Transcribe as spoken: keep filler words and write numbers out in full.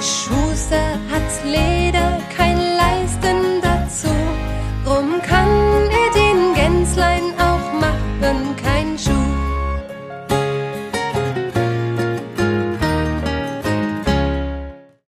Schuster hat Leder, kein Leisten dazu, drum kann